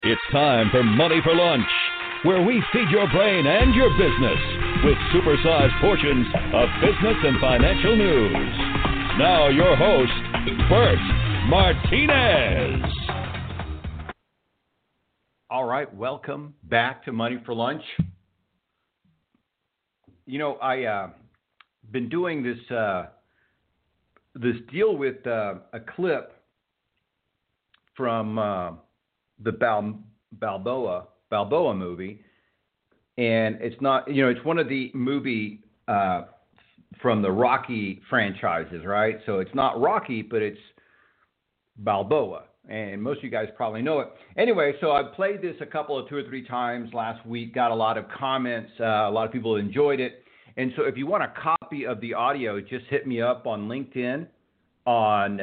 It's time for Money for Lunch, where we feed your brain and your business with supersized portions of business and financial news. Now your host, Bert Martinez. All right, welcome back to Money for Lunch. You know, I been doing this deal with a clip from the Balboa movie, and it's not, it's one of the movie from the Rocky franchises, right? So it's not Rocky, but it's Balboa, and most of you guys probably know it. Anyway, so I played this two or three times last week, got a lot of comments, a lot of people enjoyed it, and so if you want a copy of the audio, just hit me up on LinkedIn, on,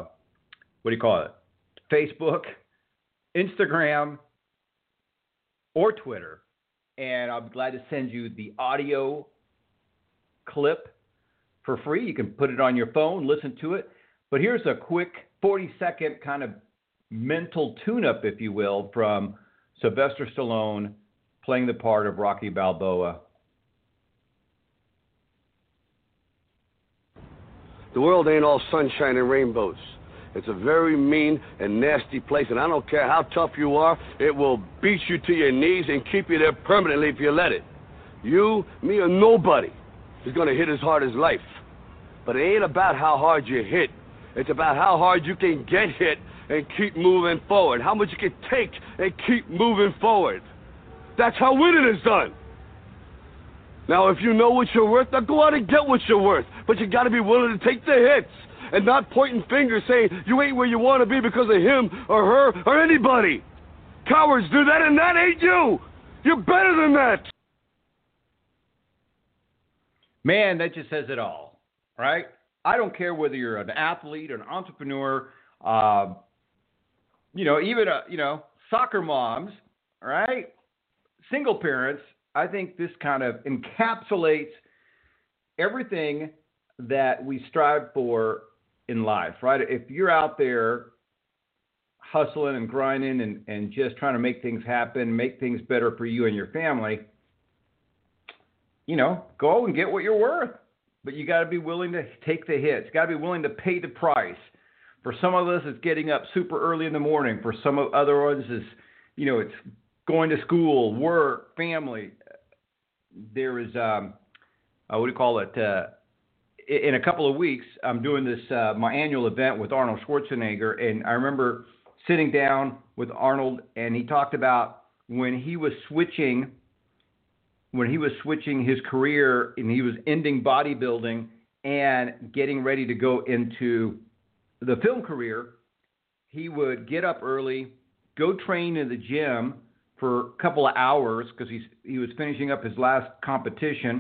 Facebook, Instagram, or Twitter, and I'll be glad to send you the audio clip for free. You can put it on your phone, listen to it. But here's a quick 40-second kind of mental tune-up, if you will, from Sylvester Stallone playing the part of Rocky Balboa. The world ain't all sunshine and rainbows. It's a very mean and nasty place, and I don't care how tough you are, it will beat you to your knees and keep you there permanently if you let it. You, me, or nobody is going to hit as hard as life. But it ain't about how hard you hit. It's about how hard you can get hit and keep moving forward, how much you can take and keep moving forward. That's how winning is done. Now, if you know what you're worth, now go out and get what you're worth. But you got to be willing to take the hits. And not pointing fingers saying you ain't where you want to be because of him or her or anybody. Cowards do that, and that ain't you. You're better than that. Man, that just says it all, right? I don't care whether you're an athlete or an entrepreneur, even soccer moms, right? Single parents. I think this kind of encapsulates everything that we strive for in life, right? If you're out there hustling and grinding and just trying to make things happen, make things better for you and your family, go and get what you're worth. But you got to be willing to take the hits. Got to be willing to pay the price. For some of us, it's getting up super early in the morning. For some of other ones, it's going to school, work, family. There is, in a couple of weeks, I'm doing this, my annual event with Arnold Schwarzenegger, and I remember sitting down with Arnold, and he talked about when he was switching his career, and he was ending bodybuilding and getting ready to go into the film career. He would get up early, go train in the gym for a couple of hours because he was finishing up his last competition.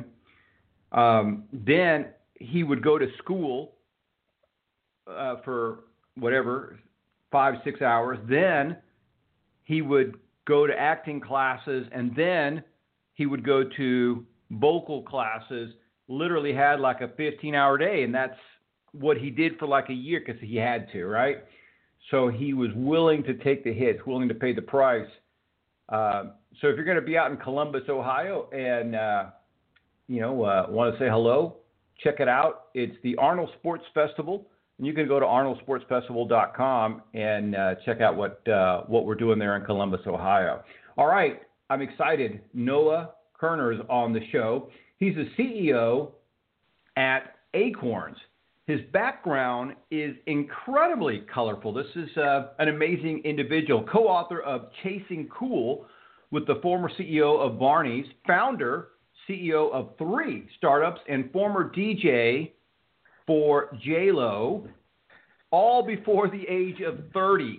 Then he would go to school for 5-6 hours. Then he would go to acting classes, and then he would go to vocal classes. Literally had like a 15-hour day, and that's what he did for like a year because he had to, right? So he was willing to take the hits, willing to pay the price. So if you're going to be out in Columbus, Ohio, and want to say hello, check it out. It's the Arnold Sports Festival, and you can go to arnoldsportsfestival.com and check out what we're doing there in Columbus, Ohio. All right, I'm excited. Noah Kerner is on the show. He's the CEO at Acorns. His background is incredibly colorful. This is an amazing individual, co-author of Chasing Cool with the former CEO of Barney's, founder, CEO of 3 startups, and former DJ for J-Lo, all before the age of 30.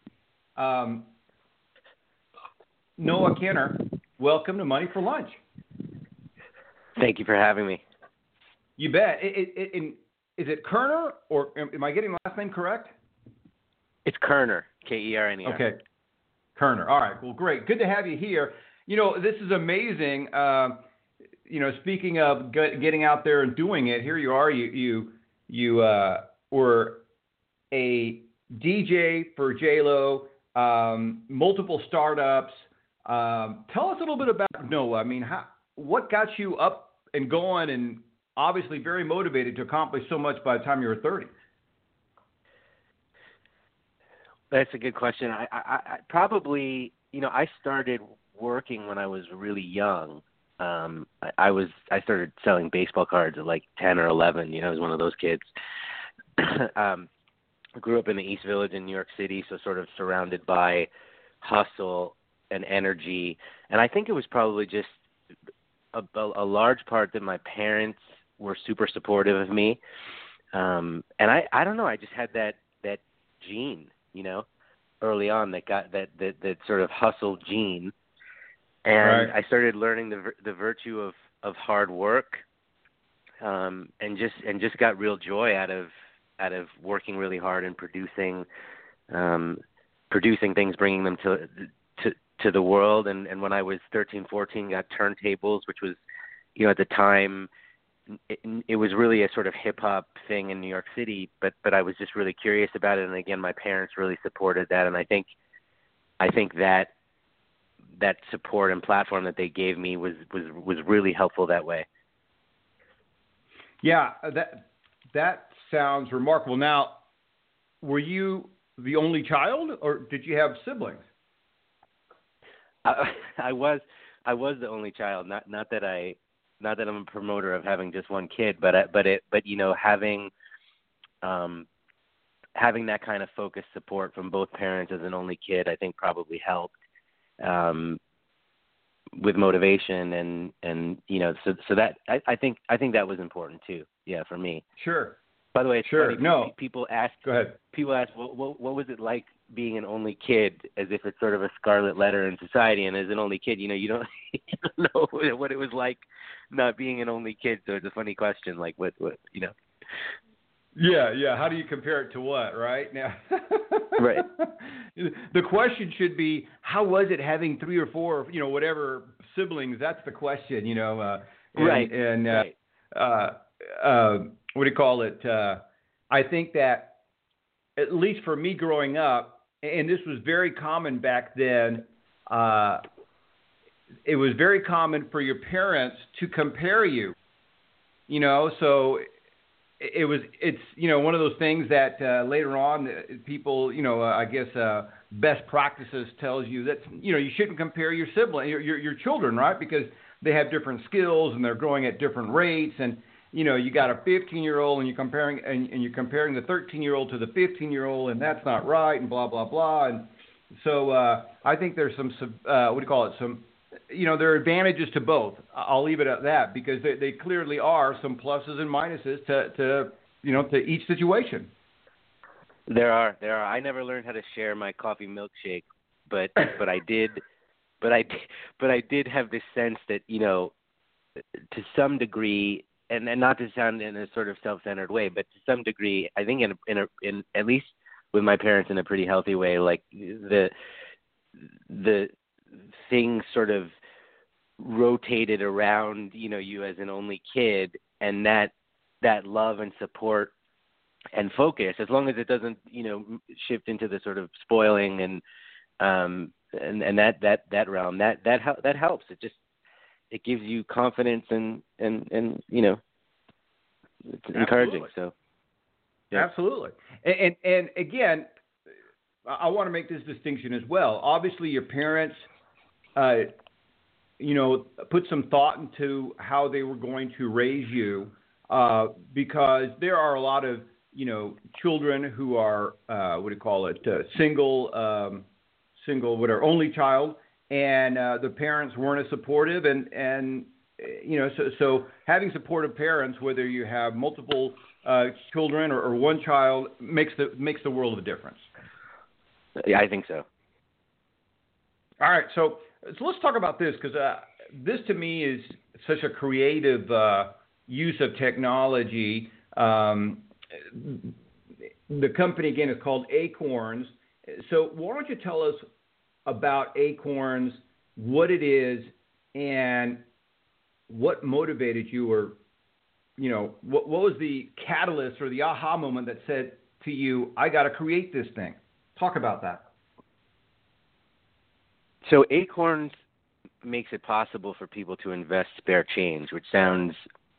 Noah Kerner, welcome to Money for Lunch. Thank you for having me. You bet. Is it Kerner, or am I getting the last name correct? It's Kerner, Kerner. Okay, Kerner. All right. Well, great. Good to have you here. This is amazing. Speaking of getting out there and doing it, here you are. You were a DJ for J-Lo, multiple startups. Tell us a little bit about Noah. I mean, what got you up and going and obviously very motivated to accomplish so much by the time you were 30? That's a good question. I probably, I started working when I was really young. I started selling baseball cards at like 10 or 11. I was one of those kids. I grew up in the East Village in New York City, so sort of surrounded by hustle and energy. And I think it was probably just a large part that my parents were super supportive of me. And I don't know, I just had that gene, early on that sort of hustle gene. And right. I started learning the virtue of hard work, and just got real joy out of working really hard and producing things, bringing them to the world. And when I was 13, 14, got turntables, which was, at the time, it was really a sort of hip hop thing in New York City, but I was just really curious about it. And again, my parents really supported that. And I think that support and platform that they gave me was really helpful that way. Yeah, that sounds remarkable. Now, were you the only child, or did you have siblings? I was the only child. Not that I'm a promoter of having just one kid, but having that kind of focused support from both parents as an only kid, I think probably helped with motivation and so that I think that was important too. Yeah, for me. Sure. By the way, it's sure. funny. No. People ask. Go ahead. People ask, what was it like being an only kid, as if it's sort of a scarlet letter in society. And as an only kid, you don't know what it was like not being an only kid. So it's a funny question, like what. Yeah. How do you compare it to what, right? Now, right. The question should be, how was it having 3 or 4, whatever siblings? That's the question, Right. And right. What do you call it? I think that, at least for me growing up, and this was very common back then, it was very common for your parents to compare you, so it's one of those things that later on people, I guess best practices tells you that, you shouldn't compare your sibling, your children, right? Because they have different skills and they're growing at different rates. And, you got a 15-year-old and you're comparing the 13-year-old to the 15-year-old, and that's not right, and blah, blah, blah. And so I think there's some, there are advantages to both. I'll leave it at that, because they clearly are some pluses and minuses to each situation. There are. I never learned how to share my coffee milkshake, but I did. But I did have this sense that, to some degree, and not to sound in a sort of self-centered way, but to some degree, I think in at least with my parents in a pretty healthy way, like the things sort of rotated around, you as an only kid, and that love and support and focus, as long as it doesn't, shift into the sort of spoiling and that realm, that helps. It gives you confidence and it's encouraging. Absolutely. So yeah. Absolutely. And again, I want to make this distinction as well. Obviously, your parents, put some thought into how they were going to raise you, because there are a lot of, children who are, single, whatever, only child, and the parents weren't as supportive, and so having supportive parents, whether you have multiple children or one child, makes the world of a difference. Yeah, I think so. All right, so let's talk about this, because this to me is such a creative use of technology. The company, again, is called Acorns. So why don't you tell us about Acorns, what it is, and what motivated you, or, what was the catalyst or the aha moment that said to you, I got to create this thing? Talk about that. So Acorns makes it possible for people to invest spare change, which sounds,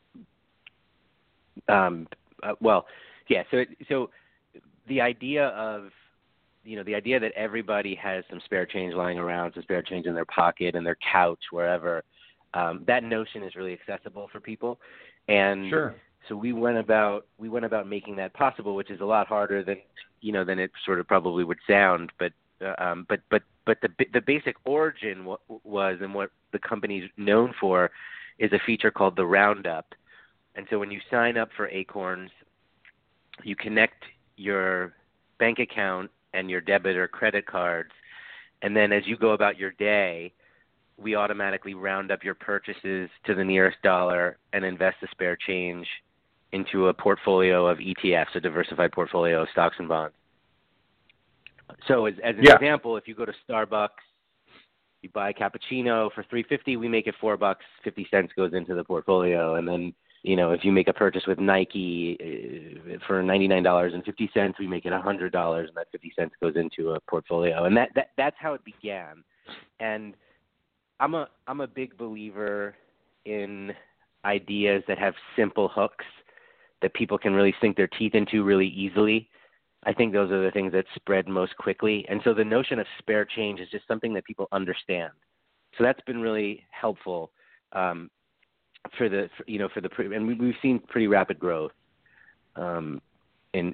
So the idea of, the idea that everybody has some spare change lying around, some spare change in their pocket, in their couch, wherever, that notion is really accessible for people. And Sure. so we went about making that possible, which is a lot harder than it sort of probably would sound. But the basic origin was, and what the company's known for, is a feature called the Roundup. And so when you sign up for Acorns, you connect your bank account and your debit or credit cards, and then as you go about your day, we automatically round up your purchases to the nearest dollar and invest the spare change into a portfolio of ETFs, a diversified portfolio of stocks and bonds. So as an example, if you go to Starbucks, you buy a cappuccino for $3.50, we make it $4, 50 cents goes into the portfolio. And then, if you make a purchase with Nike for $99.50, we make it $100, and that 50 cents goes into a portfolio. And that's how it began. And I'm a big believer in ideas that have simple hooks that people can really sink their teeth into really easily. I think those are the things that spread most quickly. And so the notion of spare change is just something that people understand. So that's been really helpful and we've seen pretty rapid growth in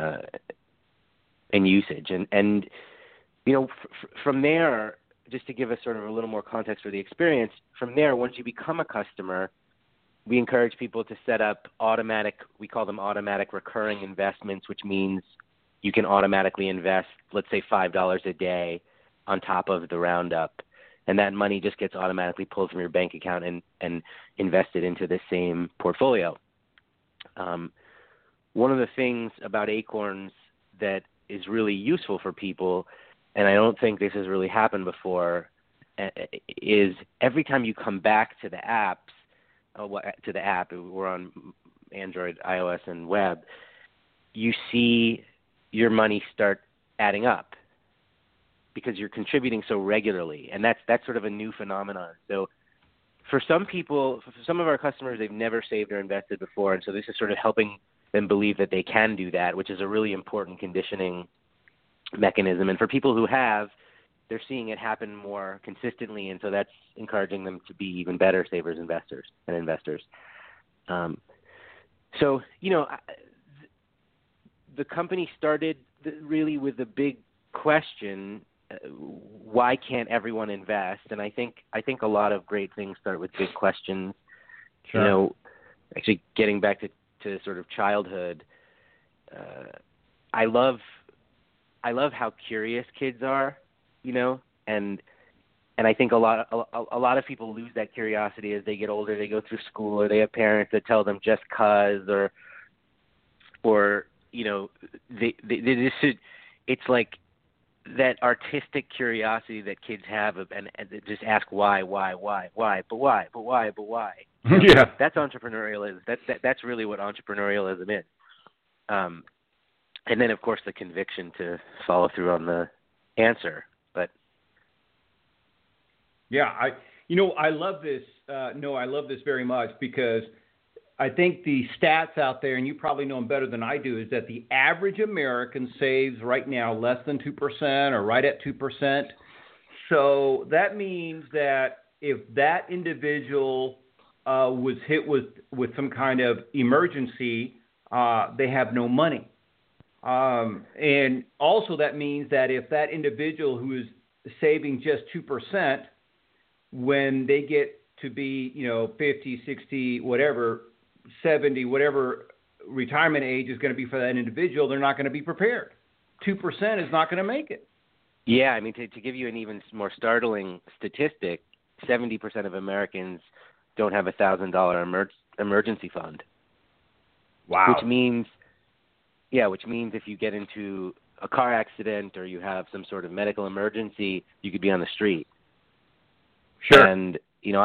usage. And from there, just to give us sort of a little more context for the experience, from there, once you become a customer, we encourage people to set up we call them automatic recurring investments, which means you can automatically invest, let's say $5 a day on top of the Roundup. And that money just gets automatically pulled from your bank account and invested into the same portfolio. One of the things about Acorns that is really useful for people, and I don't think this has really happened before, is every time you come back to the app, we're on Android, iOS, and web, you see your money start adding up, because you're contributing so regularly, and that's sort of a new phenomenon. So for some people, for some of our customers, they've never saved or invested before, and so this is sort of helping them believe that they can do that, which is a really important conditioning mechanism. And for people who have, they're seeing it happen more consistently, and so that's encouraging them to be even better savers, investors. The company started really with the big question, why can't everyone invest? And I think a lot of great things start with big questions. Sure. Actually getting back to sort of childhood, I love how curious kids are, and I think a lot of people lose that curiosity as they get older. They go through school, or they have parents that tell them just 'cause, or it's like that artistic curiosity that kids have, and they just ask why, but why. Yeah. That's entrepreneurialism. That's really what entrepreneurialism is. And then, of course, the conviction to follow through on the answer. But yeah, I love this. I love this very much, because I think the stats out there, and you probably know them better than I do, is that the average American saves right now less than 2%, or right at 2%. So that means that if that individual was hit with some kind of emergency, they have no money. And also that means that if that individual who is saving just 2%, when they get to be, 50, 60, whatever, 70, whatever retirement age is going to be for that individual, they're not going to be prepared. 2% is not going to make it. Yeah, I mean, to give you an even more startling statistic, 70% of Americans don't have $1,000 emergency fund. Wow. Which means if you get into a car accident or you have some sort of medical emergency, you could be on the street. Sure. And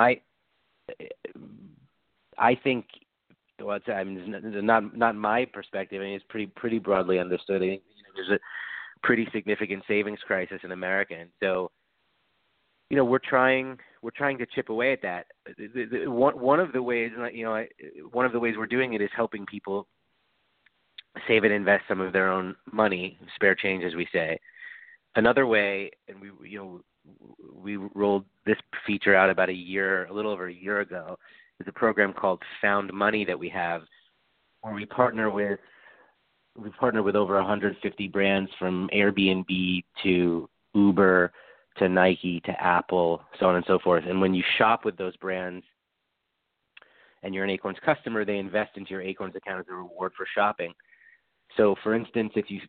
I think, well, not my perspective. I mean, it's pretty broadly understood. I think there's a pretty significant savings crisis in America, and so we're trying to chip away at that. One of the ways, one of the ways we're doing it is helping people save and invest some of their own money, spare change, as we say. Another way, and we rolled this feature out about a little over a year ago, is a program called Found Money that we have, where we partner with over 150 brands, from Airbnb to Uber to Nike to Apple, so on and so forth. And when you shop with those brands and you're an Acorns customer, they invest into your Acorns account as a reward for shopping. So, for instance,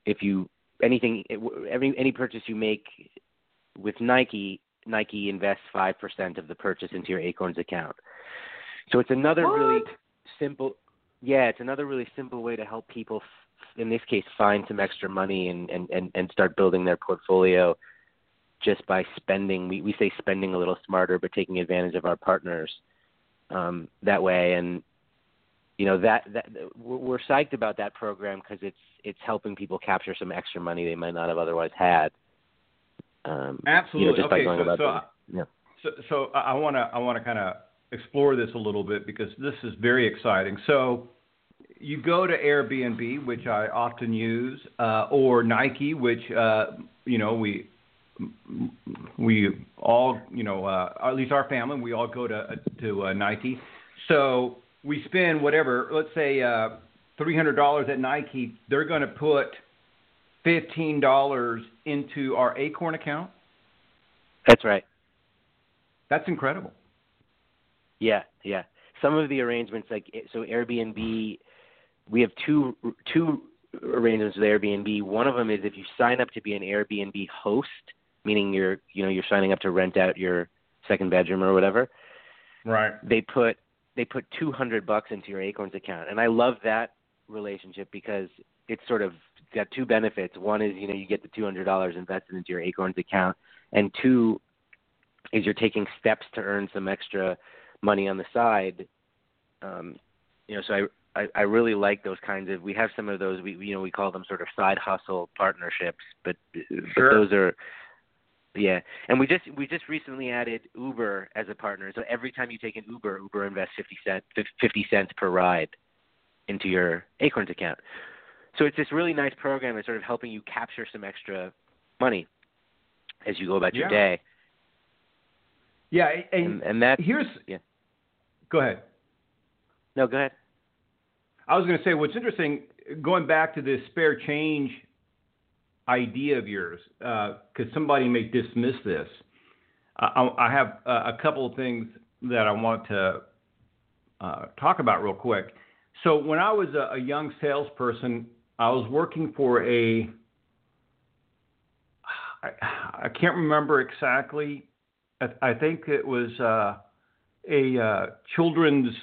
any purchase you make with Nike invests 5% of the purchase into your Acorns account. So it's another really simple way to help people, in this case, find some extra money and start building their portfolio just by spending. We say spending a little smarter, but taking advantage of our partners that way. And that we're psyched about that program because it's helping people capture some extra money they might not have otherwise had. Absolutely. Just by going about So I want to kind of explore this a little bit, because this is very exciting. So you go to Airbnb, which I often use, or Nike, which we all, at least our family, we all go to Nike. So we spend whatever, let's say $300 at Nike. They're going to put $15 into our Acorn account. That's right. That's incredible. Yeah. Some of the arrangements, so Airbnb, we have two arrangements with Airbnb. One of them is if you sign up to be an Airbnb host, meaning you're signing up to rent out your second bedroom or whatever. Right. They put $200 into your Acorns account, and I love that relationship because it's sort of got two benefits. One is you get the $200 invested into your Acorns account, and two is you're taking steps to earn some extra money on the side. So I really like those kinds of. We have some of those. We call them sort of side hustle partnerships, but those are. Yeah, and we just recently added Uber as a partner. So every time you take an Uber invests 50 cents per ride into your Acorns account. So it's this really nice program that's sort of helping you capture some extra money as you go about your day. Yeah, and that here's. Yeah. Go ahead. No, go ahead. I was going to say, what's interesting, going back to this spare change idea of yours, because somebody may dismiss this. I have a couple of things that I want to talk about real quick. So when I was a young salesperson, I was working for I can't remember exactly. I think it was a children's,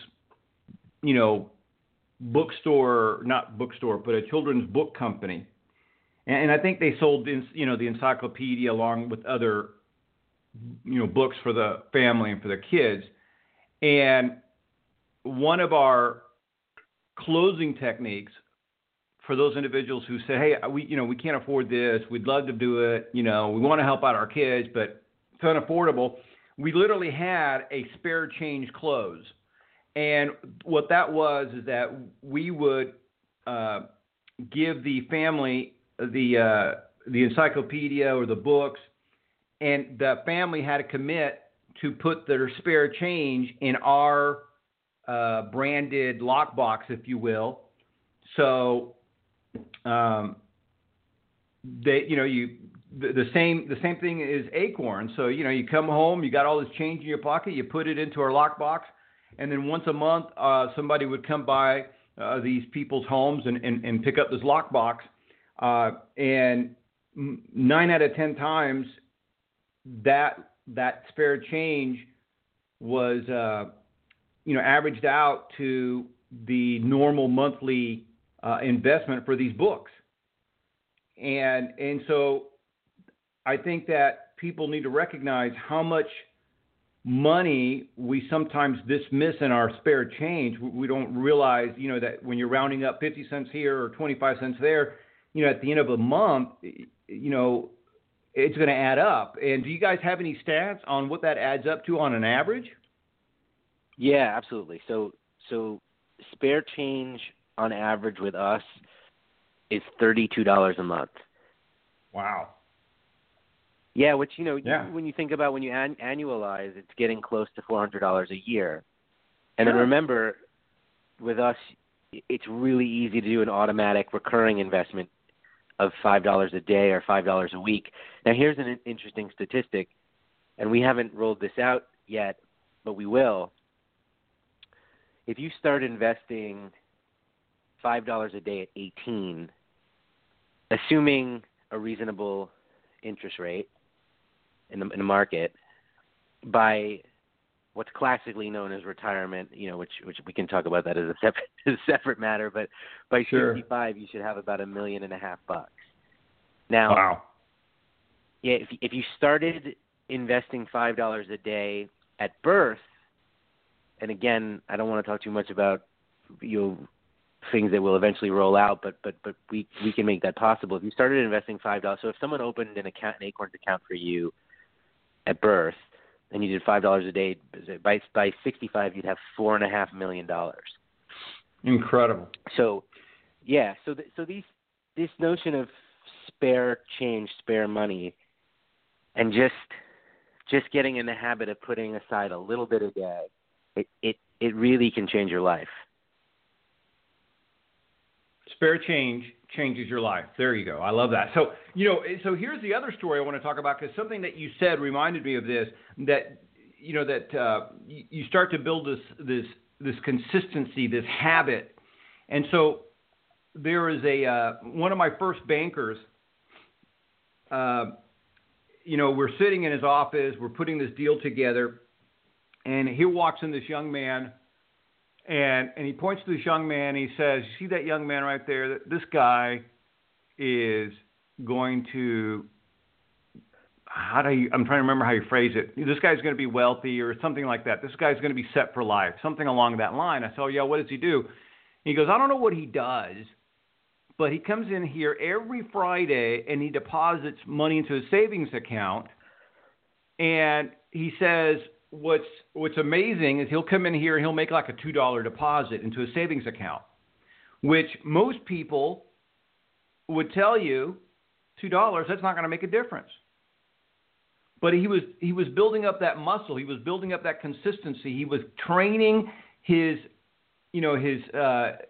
bookstore, not bookstore, but a children's book company. And I think they sold, the encyclopedia along with other, books for the family and for the kids. And one of our closing techniques for those individuals who say, hey, we can't afford this, we'd love to do it, we want to help out our kids, but it's unaffordable. We literally had a spare change close. And what that was is that we would give the family the encyclopedia or the books, and the family had to commit to put their spare change in our branded lockbox, if you will. So the same thing is Acorn. So you come home, you got all this change in your pocket, you put it into our lockbox, and then once a month somebody would come by these people's homes and pick up this lockbox. And 9 out of 10 times that spare change was, averaged out to the normal monthly investment for these books. And so I think that people need to recognize how much money we sometimes dismiss in our spare change. We don't realize, that when you're rounding up 50 cents here or 25 cents there, at the end of a month, it's going to add up. And do you guys have any stats on what that adds up to on an average? Yeah, absolutely. So spare change on average with us is $32 a month. Wow. Yeah, which, when you think about when you annualize, it's getting close to $400 a year. And then remember, with us, it's really easy to do an automatic recurring investment of $5 a day or $5 a week. Now, here's an interesting statistic, and we haven't rolled this out yet, but we will. If you start investing $5 a day at 18, assuming a reasonable interest rate in the market, by what's classically known as retirement, which we can talk about that as a separate matter, but by 65 you should have about $1.5 million bucks. Now, wow. Yeah, if you started investing $5 a day at birth, and again, I don't want to talk too much about things that will eventually roll out, but we can make that possible. If you started investing $5, so if someone opened an Acorns account for you at birth, and you did $5 a day, by 65 you'd have $4.5 million. Incredible. So, yeah, this notion of spare change, spare money, and just getting in the habit of putting aside a little bit a day, it really can change your life. Spare change changes your life. There you go. I love that. So, so here's the other story I want to talk about, because something that you said reminded me of this, that you start to build this consistency, this habit. And so there is one of my first bankers, we're sitting in his office, we're putting this deal together, and here walks in this young man. And he points to this young man. And he says, "You see that young man right there? This guy is going to I'm trying to remember how you phrase it. This guy's going to be wealthy or something like that. This guy's going to be set for life, something along that line." I said, "Oh yeah, what does he do?" And he goes, "I don't know what he does, but he comes in here every Friday and he deposits money into his savings account." And he says, What's amazing is he'll come in here and he'll make like a $2 deposit into a savings account, which most people would tell you $2, that's not going to make a difference. But he was building up that muscle. He was building up that consistency. He was training his heart,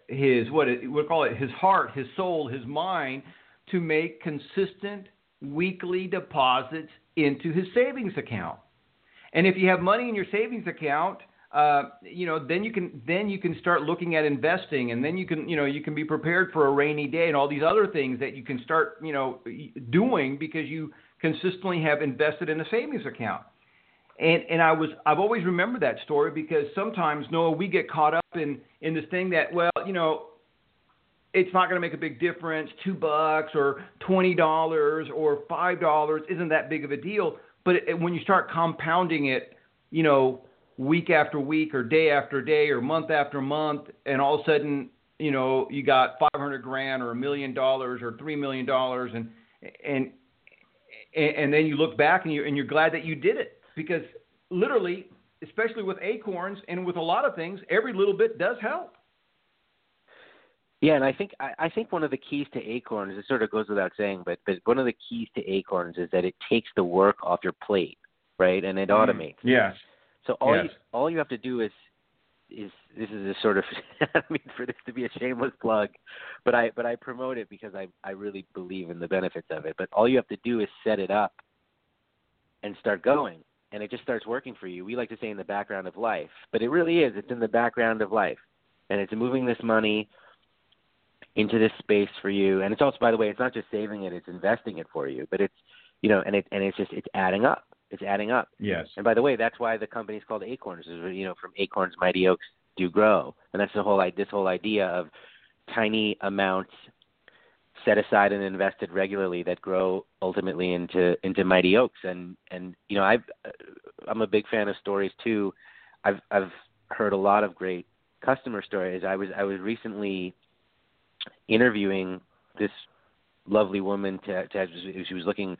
his soul, his mind to make consistent weekly deposits into his savings account. And if you have money in your savings account, then you can start looking at investing, and then you can be prepared for a rainy day and all these other things that you can start doing because you consistently have invested in a savings account. And I've always remembered that story, because sometimes, Noah, we get caught up in this thing that, it's not going to make a big difference. $2 or $20 or $5 isn't that big of a deal. But when you start compounding it, week after week or day after day or month after month, and all of a sudden, you got $500,000 or $1 million or $3 million, and then you look back and you're glad that you did it, because literally, especially with Acorns and with a lot of things, every little bit does help. Yeah, and I think one of the keys to Acorns, it sort of goes without saying, but one of the keys to Acorns is that it takes the work off your plate, right? And it automates. Yes. So all you have to do is this is a sort of I don't mean for this to be a shameless plug, but I promote it because I really believe in the benefits of it. But all you have to do is set it up and start going, and it just starts working for you. We like to say in the background of life, but it really is. It's in the background of life, and it's moving this money into this space for you. And it's also, by the way, it's not just saving it, it's investing it for you. But it's, it's adding up. It's adding up. Yes. And by the way, that's why the company is called Acorns, from Acorns Mighty Oaks Do Grow. And that's this whole idea of tiny amounts set aside and invested regularly that grow ultimately into mighty oaks. And I'm a big fan of stories too. I've heard a lot of great customer stories. I was recently interviewing this lovely woman she was looking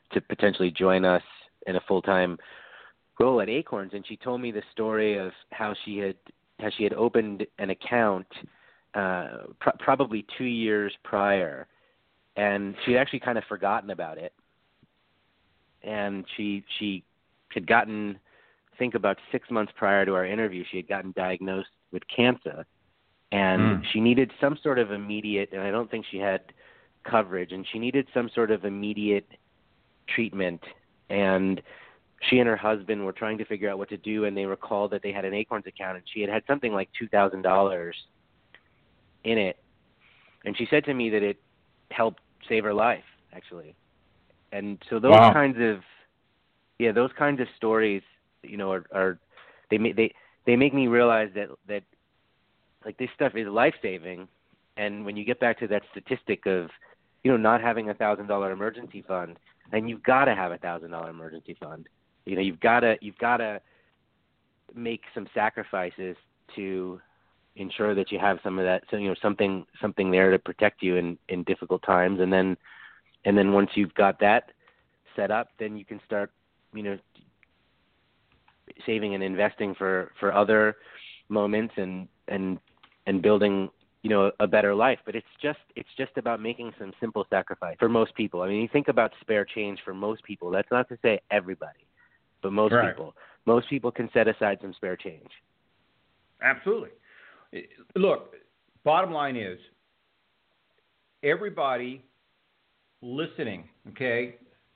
to potentially join us in a full-time role at Acorns, and she told me the story of how she had opened an account probably 2 years prior, and she had actually kind of forgotten about it. And she had gotten, I think about 6 months prior to our interview, she had gotten diagnosed with cancer, and she needed some sort of immediate, and I don't think she had coverage, and she needed some sort of immediate treatment. And she and her husband were trying to figure out what to do, and they recalled that they had an Acorns account, and she had something like $2,000 in it. And she said to me that it helped save her life, actually. And so those kinds of stories, you know, are they make me realize that like this stuff is life-saving. And when you get back to that statistic of, you know, not having $1,000 emergency fund, then you've got to have $1,000 emergency fund. You know, you've got to make some sacrifices to ensure that you have some of that, so, you know, something there to protect you in difficult times. And then once you've got that set up, then you can start, you know, saving and investing for other moments and building, you know, a better life. But it's just about making some simple sacrifice for most people. I mean, you think about spare change for most people. That's not to say everybody, but most people. Most people can set aside some spare change. Absolutely. Look, bottom line is, everybody listening, okay,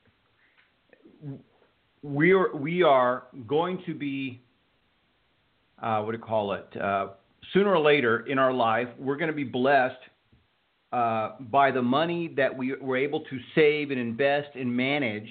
we are going to be, sooner or later in our life, we're going to be blessed by the money that we were able to save and invest and manage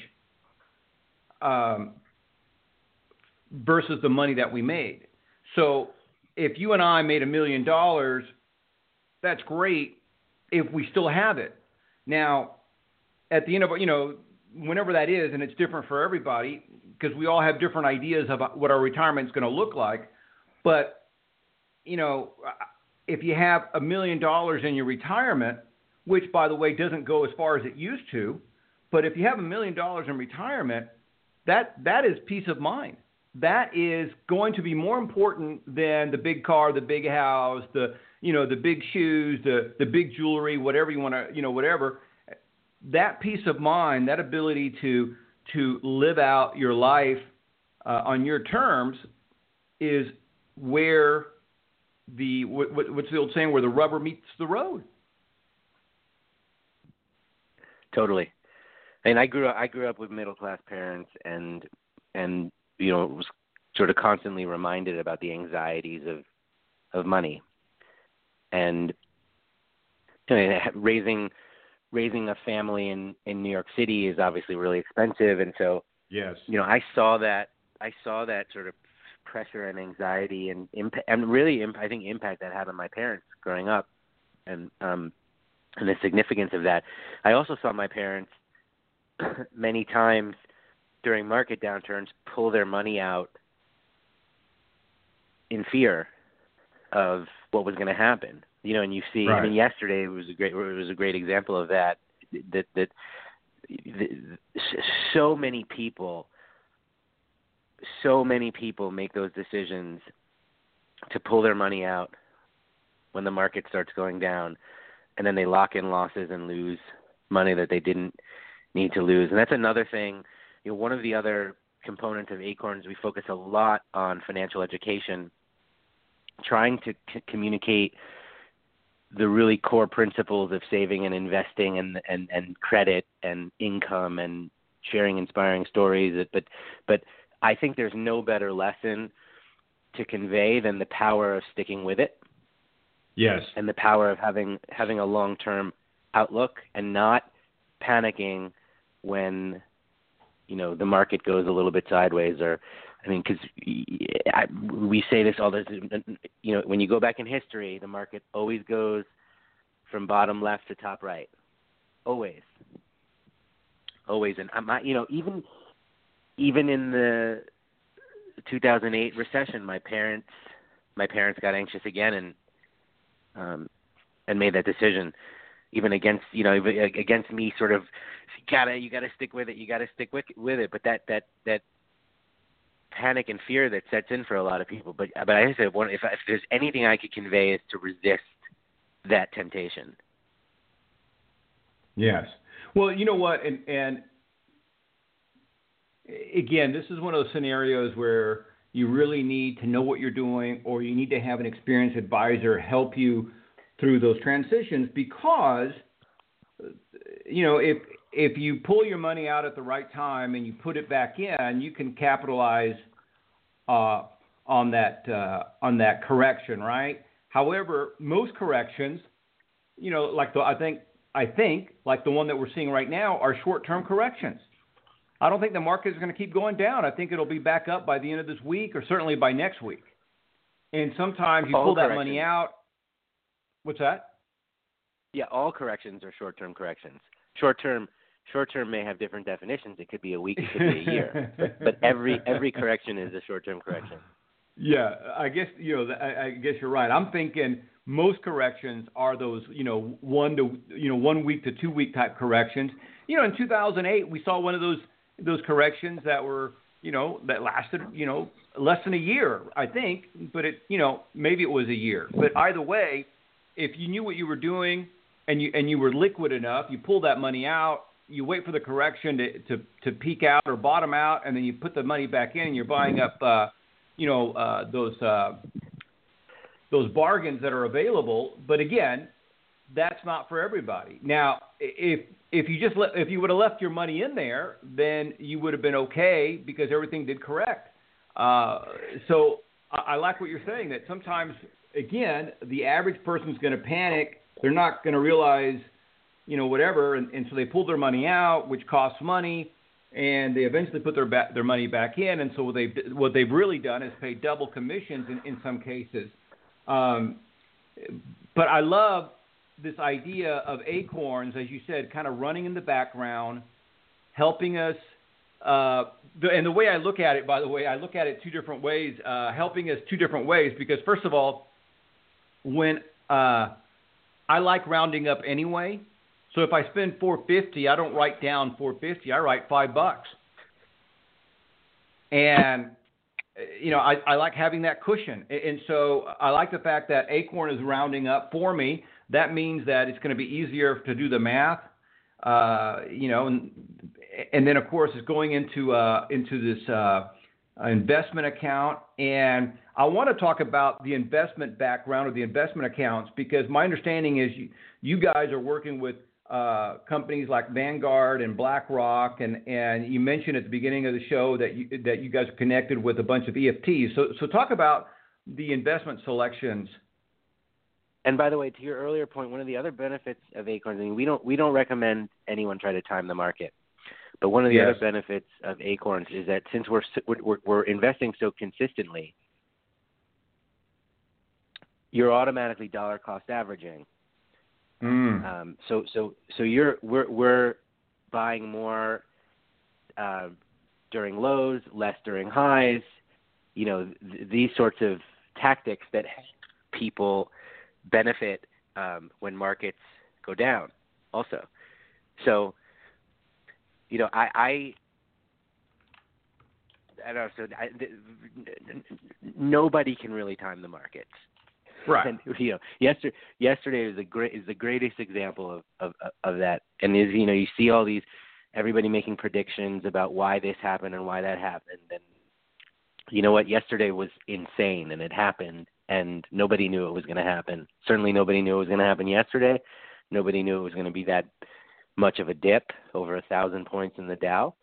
versus the money that we made. So if you and I made $1 million, that's great if we still have it. Now, at the end of, you know, whenever that is, and it's different for everybody because we all have different ideas about what our retirement is going to look like. But, you know, if you have $1 million in your retirement, which, by the way, doesn't go as far as it used to, but if you have $1 million in retirement, that is peace of mind. That is going to be more important than the big car, the big house, the big shoes, the big jewelry, whatever you want to, you know, whatever. That peace of mind, that ability to live out your life on your terms, is where what's the old saying, where the rubber meets the road. Totally. And I grew up with middle class parents, and you know, was sort of constantly reminded about the anxieties of money, and you know, raising a family in New York City is obviously really expensive, and so yes, you know, I saw that sort of pressure and anxiety and really I think impact that had on my parents growing up, and the significance of that. I also saw my parents many times during market downturns pull their money out in fear of what was going to happen. You know, and you see, right. I mean, yesterday was a great example of that. That so many people make those decisions to pull their money out when the market starts going down, and then they lock in losses and lose money that they didn't need to lose. And that's another thing. You know, one of the other components of Acorns, we focus a lot on financial education, trying to communicate the really core principles of saving and investing and credit and income and sharing inspiring stories. But I think there's no better lesson to convey than the power of sticking with it. Yes. And the power of having a long-term outlook and not panicking when, you know, the market goes a little bit sideways, or, I mean, because we say this all the time, you know, when you go back in history, the market always goes from bottom left to top right. Always. And you know, even in the 2008 recession, my parents got anxious again and made that decision. even against against me, sort of you gotta stick with it, you gotta stick with it. But that panic and fear that sets in for a lot of people. But I said, if there's anything I could convey, is to resist that temptation. Yes. Well, you know what, and again, this is one of those scenarios where you really need to know what you're doing, or you need to have an experienced advisor help you through those transitions, because, if you pull your money out at the right time and you put it back in, you can capitalize on that correction, right? However, most corrections, like I think like the one that we're seeing right now, are short-term corrections. I don't think the market is going to keep going down. I think it'll be back up by the end of this week, or certainly by next week. And sometimes you pull that money out. What's that? Yeah, all corrections are short-term corrections. Short-term may have different definitions. It could be a week, it could be a year. but every correction is a short-term correction. Yeah, I guess I guess you're right. I'm thinking most corrections are those 1 week to 2 week type corrections. In 2008 we saw one of those corrections that were that lasted less than a year, I think, but it maybe it was a year. But either way, if you knew what you were doing and you were liquid enough, you pull that money out, you wait for the correction to peak out or bottom out, and then you put the money back in, and you're buying up those bargains that are available. But again, that's not for everybody. Now, if you would have left your money in there, then you would have been okay, because everything did correct. So I like what you're saying, that sometimes, again, the average person's going to panic. They're not going to realize, whatever, and so they pull their money out, which costs money, and they eventually put their money back in. And so what they've really done is pay double commissions in some cases. But I love this idea of Acorns, as you said, kind of running in the background, helping us. And the way I look at it, by the way, I look at it two different ways, helping us two different ways, because first of all, when I like rounding up anyway. So if I spend $450, I don't write down $450. I write $5. And I like having that cushion. And so I like the fact that Acorn is rounding up for me. That means that it's going to be easier to do the math. And then of course it's going into this investment account. And I want to talk about the investment background of the investment accounts, because my understanding is you guys are working with companies like Vanguard and BlackRock, and you mentioned at the beginning of the show that you guys are connected with a bunch of EFTs. So talk about the investment selections. And by the way, to your earlier point, one of the other benefits of Acorns, I mean, we don't recommend anyone try to time the market, but one of the other benefits of Acorns is that since we're investing so consistently, you're automatically dollar cost averaging. So we're buying more during lows, less during highs. These sorts of tactics that help people benefit when markets go down also. So, I don't know. So nobody can really time the markets. Right. And, yesterday is the greatest example of that. And you see all these, everybody making predictions about why this happened and why that happened. And you know what? Yesterday was insane, and it happened, and nobody knew it was going to happen. Certainly nobody knew it was going to happen yesterday. Nobody knew it was going to be that much of a dip, over 1,000 points in the Dow.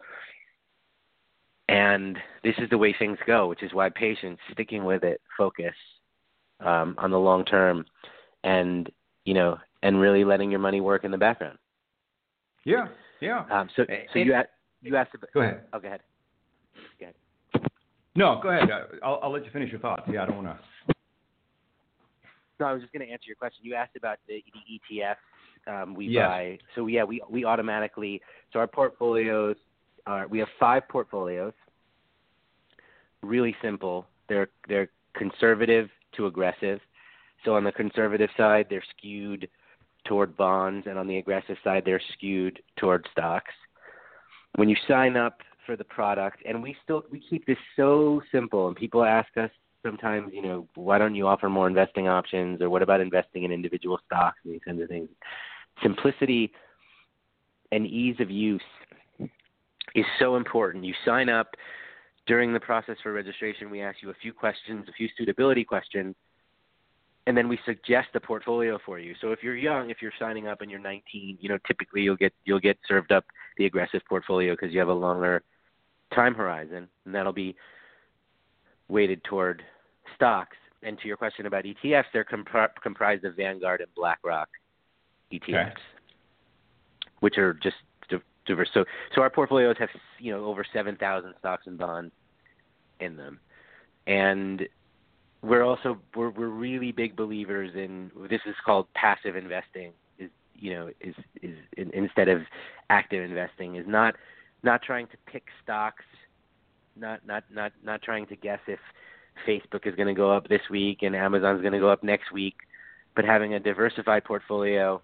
And this is the way things go, which is why patience, sticking with it, focus on the long term, and really letting your money work in the background. Yeah. So you asked about. Go ahead. Oh, go ahead. No, go ahead. I'll let you finish your thoughts. Yeah, I don't want to. No, I was just going to answer your question. You asked about the ETFs we buy. So we automatically. So our portfolios we have 5 portfolios. Really simple. They're conservative to aggressive. So on the conservative side, they're skewed toward bonds, and on the aggressive side, they're skewed toward stocks. When you sign up for the product, and we keep this so simple, and people ask us sometimes, why don't you offer more investing options, or what about investing in individual stocks and these kinds of things? Simplicity and ease of use is so important. You sign up. During the process for registration, we ask you a few questions, a few suitability questions, and then we suggest a portfolio for you. So if you're young, if you're signing up and you're 19, typically you'll get served up the aggressive portfolio because you have a longer time horizon, and that'll be weighted toward stocks. And to your question about ETFs, they're comprised of Vanguard and BlackRock ETFs, which are just diverse. So our portfolios have over 7,000 stocks and bonds in them, and we're really big believers in this is called passive investing. Is instead of active investing, is not trying to pick stocks, not trying to guess if Facebook is going to go up this week and Amazon's going to go up next week, but having a diversified portfolio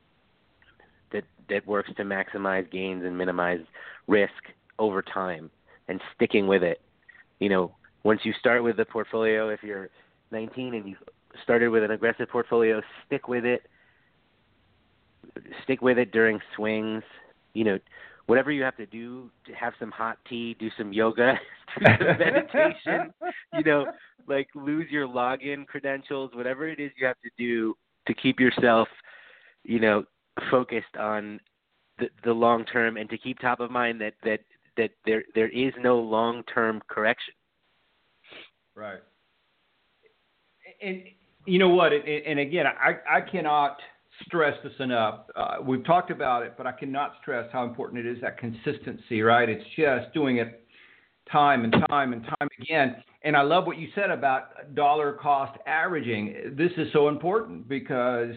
that works to maximize gains and minimize risk over time, and sticking with it. Once you start with the portfolio, if you're 19 and you started with an aggressive portfolio, stick with it. Stick with it during swings. Whatever you have to do, to have some hot tea, do some yoga, do some meditation, like lose your login credentials, whatever it is you have to do to keep yourself, focused on the long term, and to keep top of mind that there is no long term correction. Right. And you know what? And again, I cannot stress this enough. We've talked about it, but I cannot stress how important it is, that consistency, right? It's just doing it time and time and time again. And I love what you said about dollar cost averaging. This is so important because,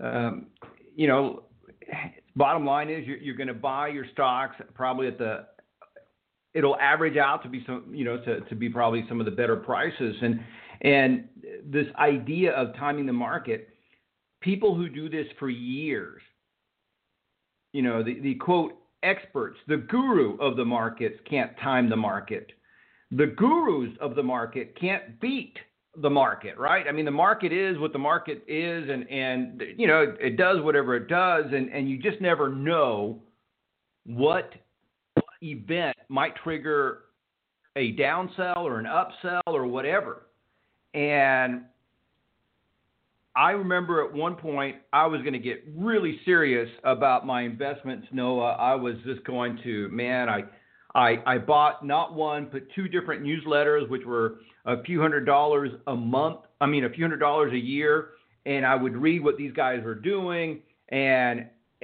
bottom line is you're going to buy your stocks probably it'll average out to be some, to be probably some of the better prices. And this idea of timing the market, people who do this for years, the quote experts, the guru of the markets can't time the market. The gurus of the market can't beat the market, right? I mean, the market is what the market is, and it does whatever it does, and you just never know what event might trigger a downsell or an upsell or whatever. And I remember at one point I was going to get really serious about my investments, Noah. I was just going to, I bought not one, but two different newsletters, which were a few $100s a month. A few $100 a year. And I would read what these guys were doing. And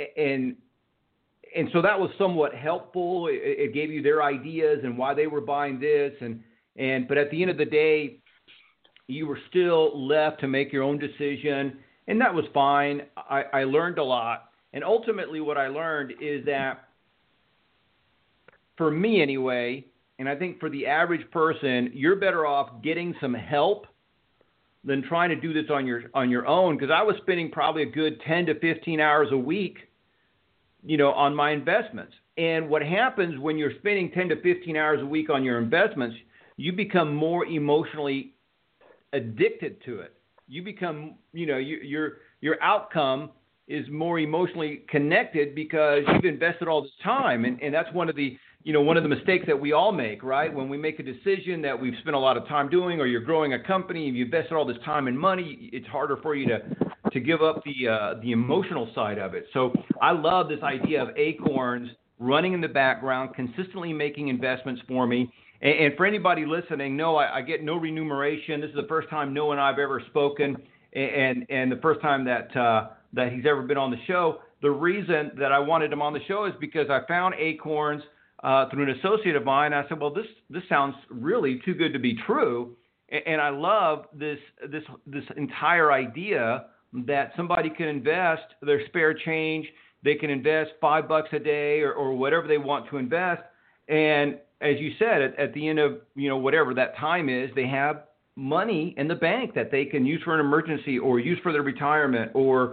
so that was somewhat helpful. It gave you their ideas and why they were buying this. But at the end of the day, you were still left to make your own decision. And that was fine. I learned a lot. And ultimately what I learned is that, for me anyway, and I think for the average person, you're better off getting some help than trying to do this on your own. Because I was spending probably a good 10 to 15 hours a week, on my investments. And what happens when you're spending 10 to 15 hours a week on your investments, you become more emotionally addicted to it. You become, your outcome is more emotionally connected because you've invested all this time. And that's one of the mistakes that we all make, right? When we make a decision that we've spent a lot of time doing, or you're growing a company and you've invested all this time and money, it's harder for you to give up the emotional side of it. So I love this idea of Acorns running in the background, consistently making investments for me. And for anybody listening, no, I get no remuneration. This is the first time Noah and I have ever spoken, and the first time that he's ever been on the show. The reason that I wanted him on the show is because I found Acorns through an associate of mine. I said, well, this sounds really too good to be true, and I love this entire idea that somebody can invest their spare change. They can invest $5 a day or whatever they want to invest, and as you said, at the end of whatever that time is, they have money in the bank that they can use for an emergency or use for their retirement or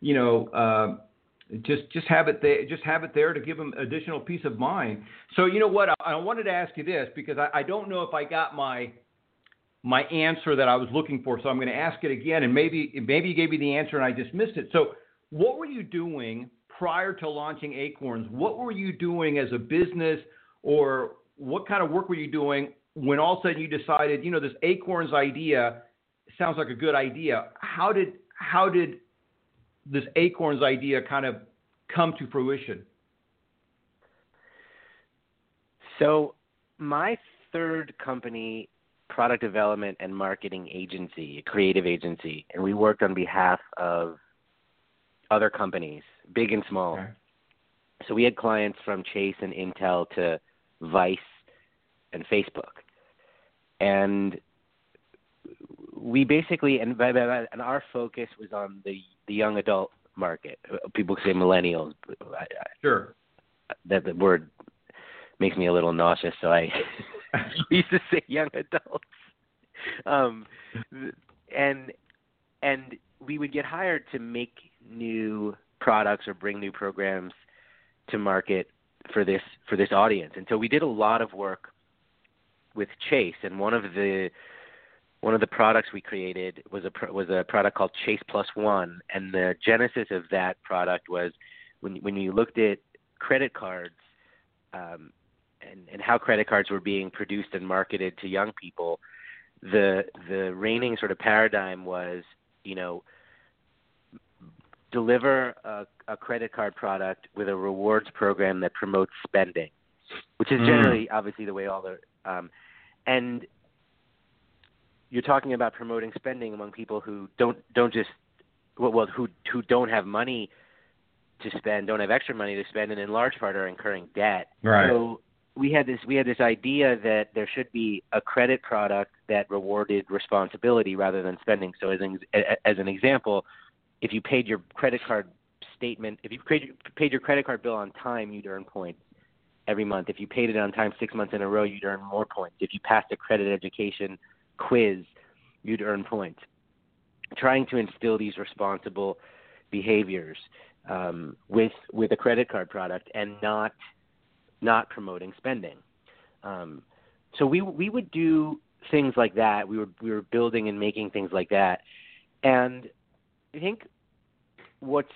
just have it there. Just have it there to give them additional peace of mind. So you know what? I wanted to ask you this because I don't know if I got my answer that I was looking for. So I'm going to ask it again, and maybe you gave me the answer and I just missed it. So what were you doing prior to launching Acorns? What were you doing as a business, or what kind of work were you doing when all of a sudden you decided, this Acorns idea sounds like a good idea? How did this Acorns idea kind of come to fruition? So my third company, product development and marketing agency, a creative agency, and we worked on behalf of other companies, big and small. Okay. So we had clients from Chase and Intel to Vice and Facebook. And we basically, and our focus was on the young adult market. People say millennials. Sure. That the word makes me a little nauseous, so I used to say young adults. And we would get hired to make new products or bring new programs to market for this audience. And so we did a lot of work with Chase, and one of the products we created was a product called Chase Plus One, and the genesis of that product was when you looked at credit cards and how credit cards were being produced and marketed to young people, the reigning sort of paradigm was, deliver a credit card product with a rewards program that promotes spending, which is generally obviously the way all the and you're talking about promoting spending among people who don't have money to spend, don't have extra money to spend, and in large part are incurring debt. Right. So we had this idea that there should be a credit product that rewarded responsibility rather than spending. So as an example, if you paid your credit card statement, if you paid your credit card bill on time, you'd earn points every month. If you paid it on time 6 months in a row, you'd earn more points. If you passed a credit education quiz, you'd earn points. Trying to instill these responsible behaviors with a credit card product and not promoting spending. So we would do things like that. We were building and making things like that. And I think what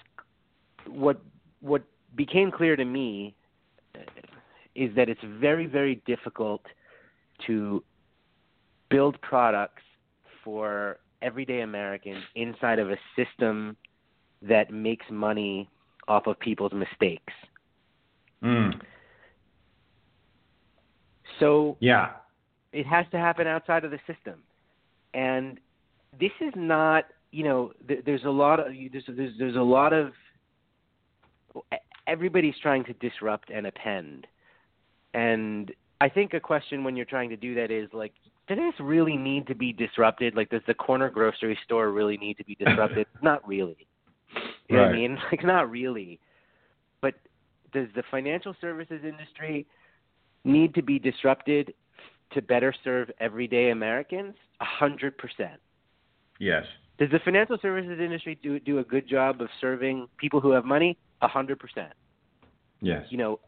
became clear to me is that it's very, very difficult to build products for everyday Americans inside of a system that makes money off of people's mistakes. So yeah, it has to happen outside of the system. And this is not, there's a lot of everybody's trying to disrupt and append. And I think a question when you're trying to do that is like, does this really need to be disrupted? Like, does the corner grocery store really need to be disrupted? Not really. You know what I mean? Like, not really. But does the financial services industry need to be disrupted to better serve everyday Americans? 100%. Yes. Does the financial services industry do a good job of serving people who have money? 100%. Yes.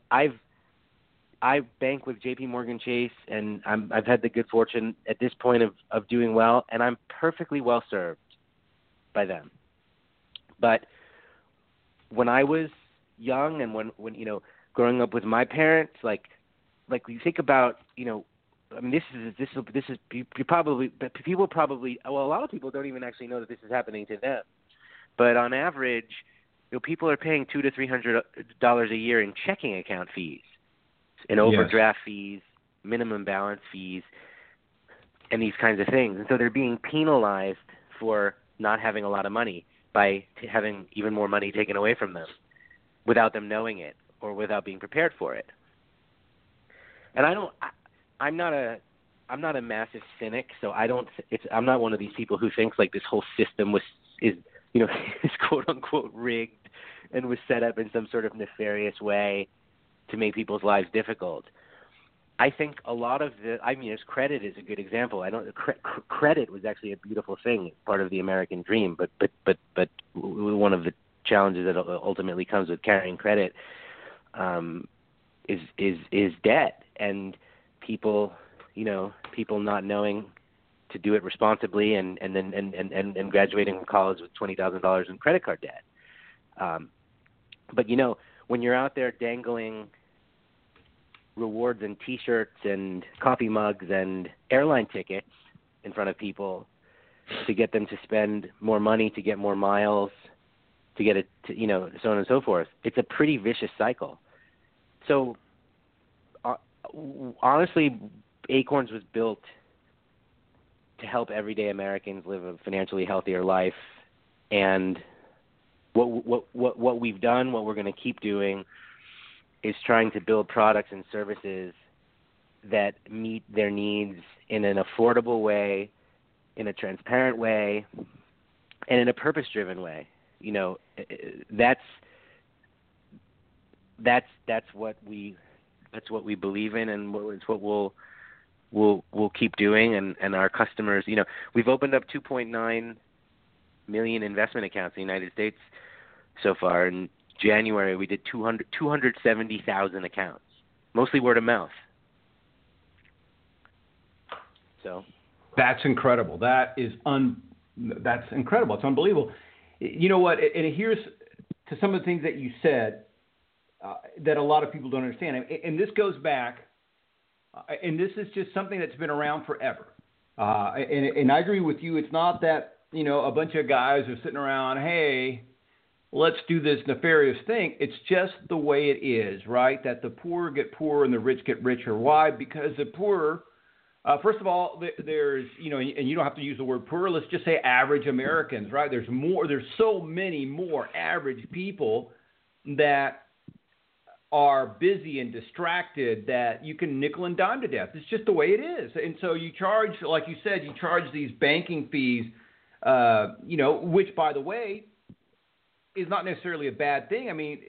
I bank with J.P. Morgan Chase, and I've had the good fortune at this point of doing well, and I'm perfectly well served by them. But when I was young and when growing up with my parents, like you think about, I mean, this is people probably, a lot of people don't even actually know that this is happening to them. But on average, people are paying $200 to $300 a year in checking account fees, in overdraft fees, minimum balance fees, and these kinds of things. And so they're being penalized for not having a lot of money by having even more money taken away from them without them knowing it or without being prepared for it. And I'm not a massive cynic, so I'm not one of these people who thinks like this whole system is quote unquote rigged and was set up in some sort of nefarious way to make people's lives difficult. I think a lot of credit is a good example. Credit was actually a beautiful thing, part of the American dream, but one of the challenges that ultimately comes with carrying credit is debt, and people not knowing to do it responsibly, and graduating from college with $20,000 in credit card debt. But when you're out there dangling rewards and T-shirts and coffee mugs and airline tickets in front of people to get them to spend more money, to get more miles, to get it, so on and so forth, it's a pretty vicious cycle. So honestly, Acorns was built to help everyday Americans live a financially healthier life, and what we've done, what we're going to keep doing, is trying to build products and services that meet their needs in an affordable way, in a transparent way, and in a purpose-driven way. That's what we believe in, and it's what we'll keep doing. And our customers, we've opened up 2.9 million investment accounts in the United States so far. In January, we did 270,000 accounts, mostly word of mouth. So that's incredible. That's incredible. It's unbelievable. You know what? And here's to some of the things that you said that a lot of people don't understand. And this goes back, and this is just something that's been around forever. And I agree with you. It's not that, a bunch of guys are sitting around, hey, let's do this nefarious thing. It's just the way it is, right? That the poor get poorer and the rich get richer. Why? Because the poor, first of all, there's, and you don't have to use the word poor. Let's just say average Americans, right? There's so many more average people that are busy and distracted that you can nickel and dime to death. It's just the way it is. And so you charge, like you said, you charge these banking fees, which, by the way, is not necessarily a bad thing. I mean,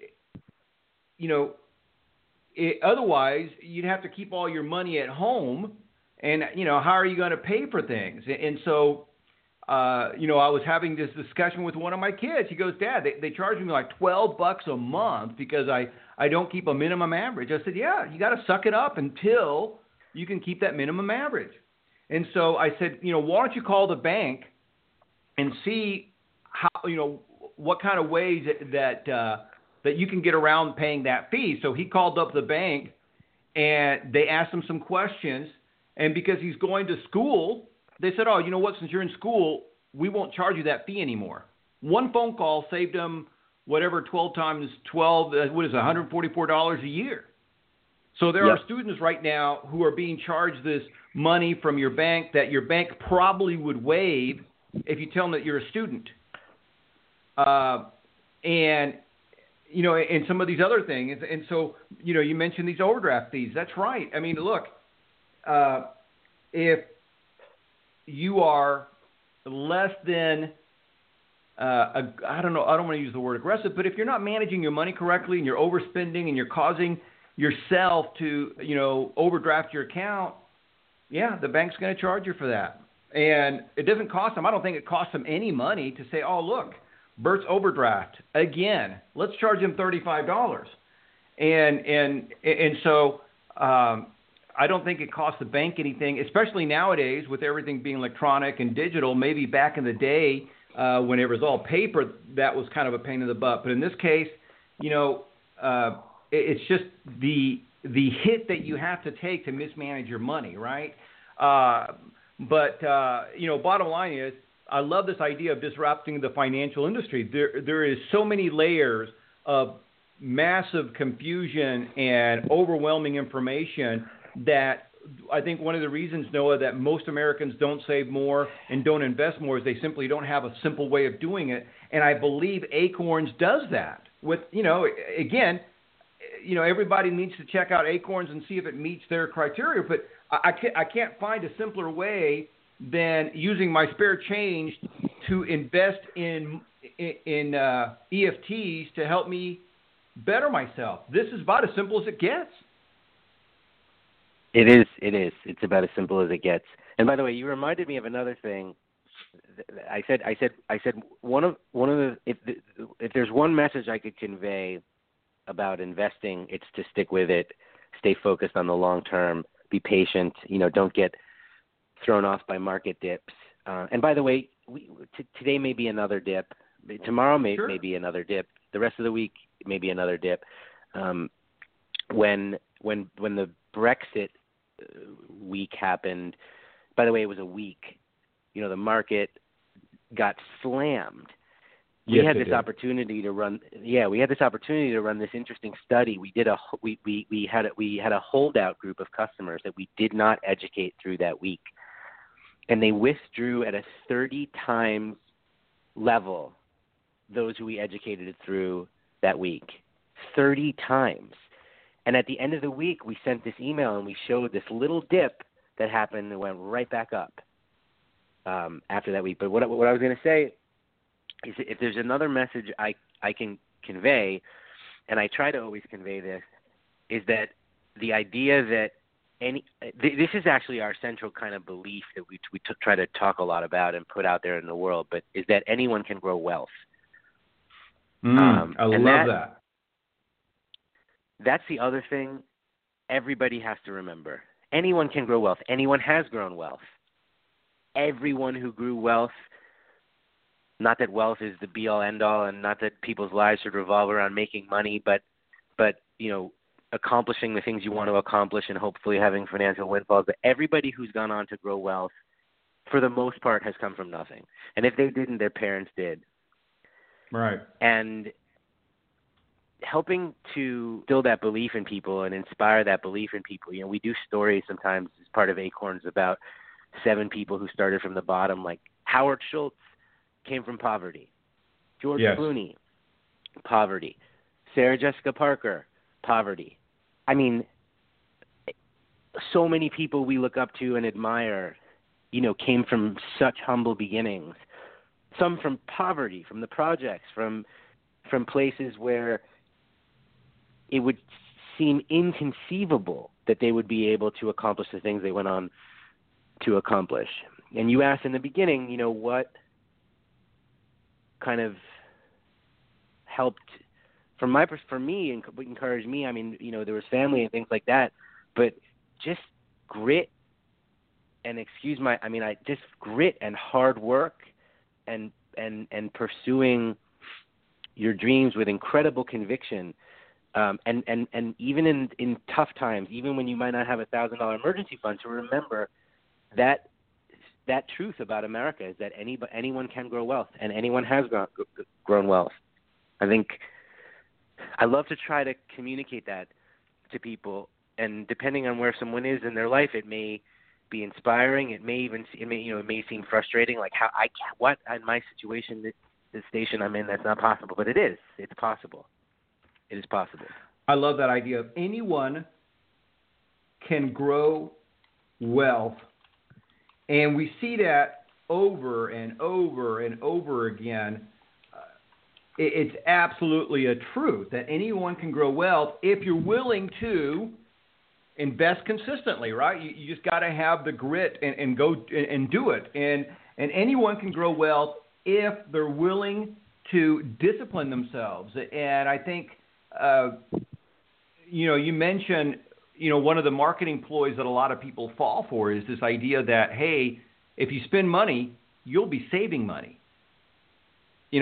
otherwise you'd have to keep all your money at home, and, how are you going to pay for things? And so, I was having this discussion with one of my kids. He goes, Dad, they charge me like $12 a month because I don't keep a minimum average. I said, yeah, you got to suck it up until you can keep that minimum average. And so I said, why don't you call the bank and see how, what kind of ways that you can get around paying that fee. So he called up the bank, and they asked him some questions. And because he's going to school, they said, oh, you know what, since you're in school, we won't charge you that fee anymore. One phone call saved him, 12 times 12, what is it, $144 a year. So there are students right now who are being charged this money from your bank that your bank probably would waive if you tell them that you're a student. And some of these other things. And so, you mentioned these overdraft fees. That's right. I mean, look, if you are less than, I don't want to use the word aggressive, but if you're not managing your money correctly and you're overspending and you're causing yourself to, overdraft your account, the bank's going to charge you for that. And it doesn't cost them. I don't think it costs them any money to say, oh, look, Bert's overdraft again. Let's charge him $35. And so I don't think it costs the bank anything, especially nowadays with everything being electronic and digital. Maybe back in the day when it was all paper, that was kind of a pain in the butt. But in this case, it's just the hit that you have to take to mismanage your money, right? But bottom line is, I love this idea of disrupting the financial industry. There is so many layers of massive confusion and overwhelming information that I think one of the reasons, Noah, that most Americans don't save more and don't invest more is they simply don't have a simple way of doing it. And I believe Acorns does that. With, everybody needs to check out Acorns and see if it meets their criteria. But I can't find a simpler way than using my spare change to invest in EFTs to help me better myself. This is about as simple as it gets. It is. It's about as simple as it gets. And by the way, you reminded me of another thing I said one of the if there's one message I could convey about investing, it's to stick with it, stay focused on the long term, be patient. Don't get thrown off by market dips. And by the way, today may be another dip. Tomorrow may be another dip. The rest of the week may be another dip. When the Brexit week happened, by the way, it was a week. The market got slammed. We had this opportunity to run. Yeah, we had this opportunity to run this interesting study. We did we had a holdout group of customers that we did not educate through that week, and they withdrew at a 30 times level. Those who we educated through that week, 30 times. And at the end of the week, we sent this email and we showed this little dip that happened and went right back up after that week. But what I was going to say is, if there's another message I can convey, and I try to always convey this, is that the idea that this is actually our central kind of belief that we try to talk a lot about and put out there in the world, but is that anyone can grow wealth. I love that. That's the other thing everybody has to remember. Anyone can grow wealth. Anyone has grown wealth. Everyone who grew wealth, not that wealth is the be-all, end-all, and not that people's lives should revolve around making money, but accomplishing the things you want to accomplish and hopefully having financial windfalls. But everybody who's gone on to grow wealth, for the most part, has come from nothing. And if they didn't, their parents did. Right. And helping to build that belief in people and inspire that belief in people. We do stories sometimes as part of Acorns about 7 people who started from the bottom, like Howard Schultz came from poverty. George Clooney, poverty. Sarah Jessica Parker, poverty. I mean, so many people we look up to and admire, came from such humble beginnings. Some from poverty, from the projects, from places where it would seem inconceivable that they would be able to accomplish the things they went on to accomplish. And you asked in the beginning, what kind of helped for me and encouraged me. I mean, there was family and things like that, but just grit and just grit and hard work and pursuing your dreams with incredible conviction. And even in tough times, even when you might not have $1,000 emergency fund, to remember that truth about America is that anyone can grow wealth, and anyone has grown wealth. I think I love to try to communicate that to people, and depending on where someone is in their life, it may be inspiring. It may seem frustrating, like what in my situation, the station I'm in, that's not possible, but it is. It's possible. It is possible. I love that idea of anyone can grow wealth. And we see that over and over and over again. It's absolutely a truth that anyone can grow wealth if you're willing to invest consistently, right? You just got to have the grit and go and do it. And anyone can grow wealth if they're willing to discipline themselves. And I think, you mentioned, one of the marketing ploys that a lot of people fall for is this idea that, hey, if you spend money, you'll be saving money. We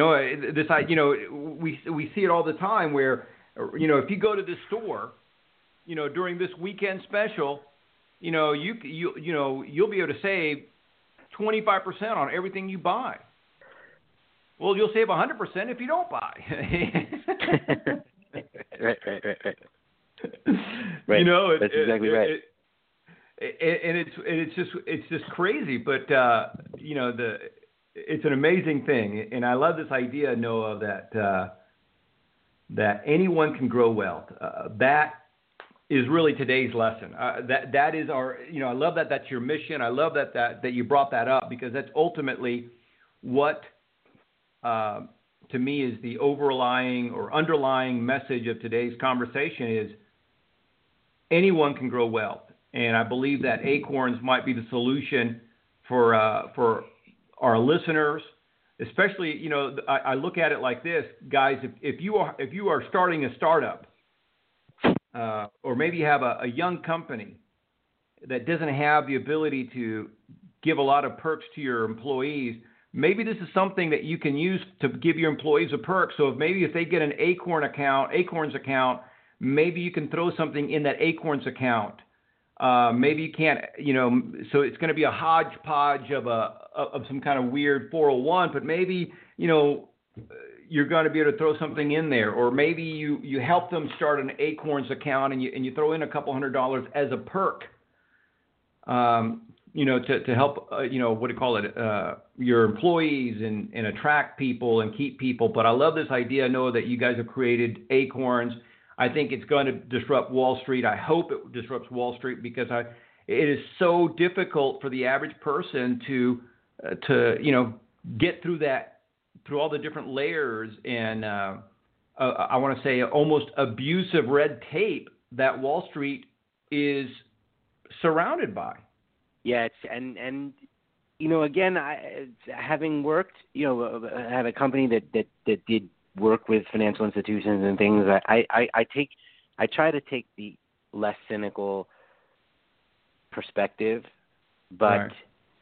see it all the time where, if you go to the store, during this weekend special, you'll be able to save 25% on everything you buy. Well, you'll save 100% if you don't buy. Right. Right. That's exactly right. It's just crazy, but it's an amazing thing, and I love this idea, Noah, that anyone can grow wealth. That is really today's lesson. That is our. I love that that's your mission. I love that you brought that up, because that's ultimately what, to me, is the overlying or underlying message of today's conversation is anyone can grow wealth. And I believe that Acorns might be the solution for our our listeners, especially, you know, I look at it like this, guys. If you are starting a startup, or maybe you have a young company that doesn't have the ability to give a lot of perks to your employees, maybe this is something that you can use to give your employees a perk. So if they get an Acorns account, maybe you can throw something in that Acorns account. Maybe you can't, you know, so it's going to be a hodgepodge of some kind of weird 401, but maybe, you know, you're going to be able to throw something in there, or maybe you help them start an Acorns account and you throw in a couple $100 as a perk, you know, to help, you know, what do you call it, your employees and attract people and keep people. But I love this idea, Noah, that you guys have created Acorns. I think it's going to disrupt Wall Street. I hope it disrupts Wall Street, because it is so difficult for the average person to you know, get through all the different layers and I want to say almost abusive red tape that Wall Street is surrounded by. Yeah, and you know, again, having worked, you know, I have a company that did work with financial institutions and things. I try to take the less cynical perspective, but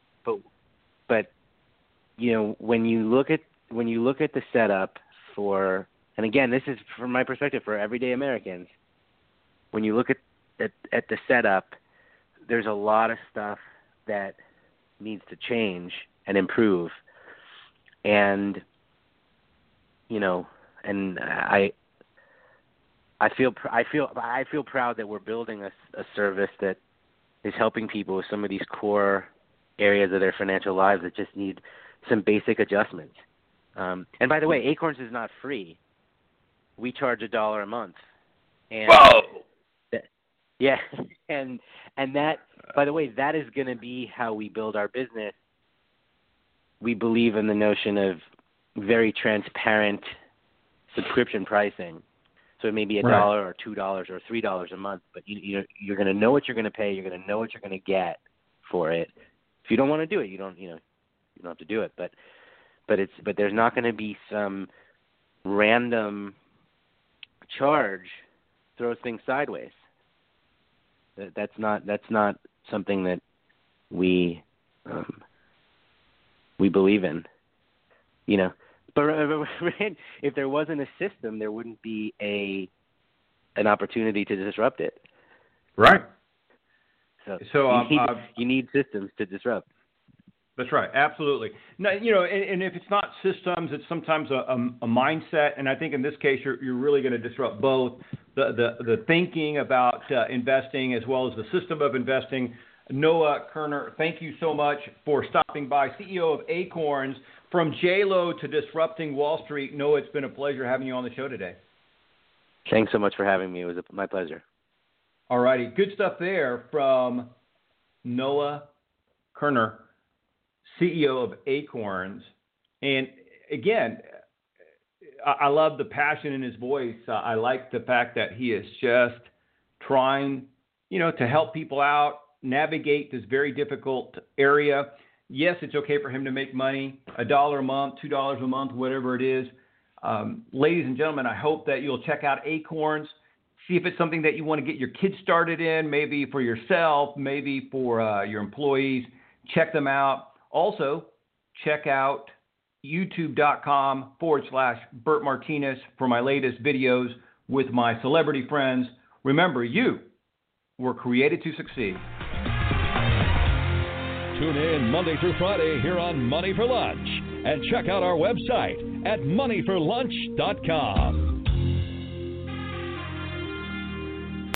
you know, when you look at the setup for, and again, this is from my perspective for everyday Americans, when you look at the setup, there's a lot of stuff that needs to change and improve, and you know, and I feel proud that we're building a service that is helping people with some of these core areas of their financial lives that just need some basic adjustments. And by the way, Acorns is not free. We charge $1 a month. And whoa! Yeah, and that, by the way, that is going to be how we build our business. We believe in the notion of very transparent subscription pricing. So it may be $1 or $2 or $3 a month, but you're going to know what you're going to pay. You're going to know what you're going to get for it. If you don't want to do it, you don't have to do it. But there's not going to be some random charge throws things sideways. That's not something that we believe in, you know. But if there wasn't a system, there wouldn't be an opportunity to disrupt it. Right. So you need systems to disrupt. That's right. Absolutely. Now, you know, and if it's not systems, it's sometimes a mindset. And I think in this case, you're really going to disrupt both the thinking about investing as well as the system of investing. Noah Kerner, thank you so much for stopping by. CEO of Acorns, from J-Lo to disrupting Wall Street. Noah, it's been a pleasure having you on the show today. Thanks so much for having me. It was my pleasure. All righty. Good stuff there from Noah Kerner, CEO of Acorns. And again, I love the passion in his voice. I like the fact that he is just trying, you know, to help people out, navigate this very difficult area. Yes, it's okay for him to make money, $1 a month, $2 a month, whatever it is. Ladies and gentlemen, I hope that you'll check out Acorns. See if it's something that you want to get your kids started in, maybe for yourself, maybe for your employees. Check them out. Also, check out youtube.com/Bert Martinez for my latest videos with my celebrity friends. Remember, you were created to succeed. Tune in Monday through Friday here on Money for Lunch, and check out our website at moneyforlunch.com.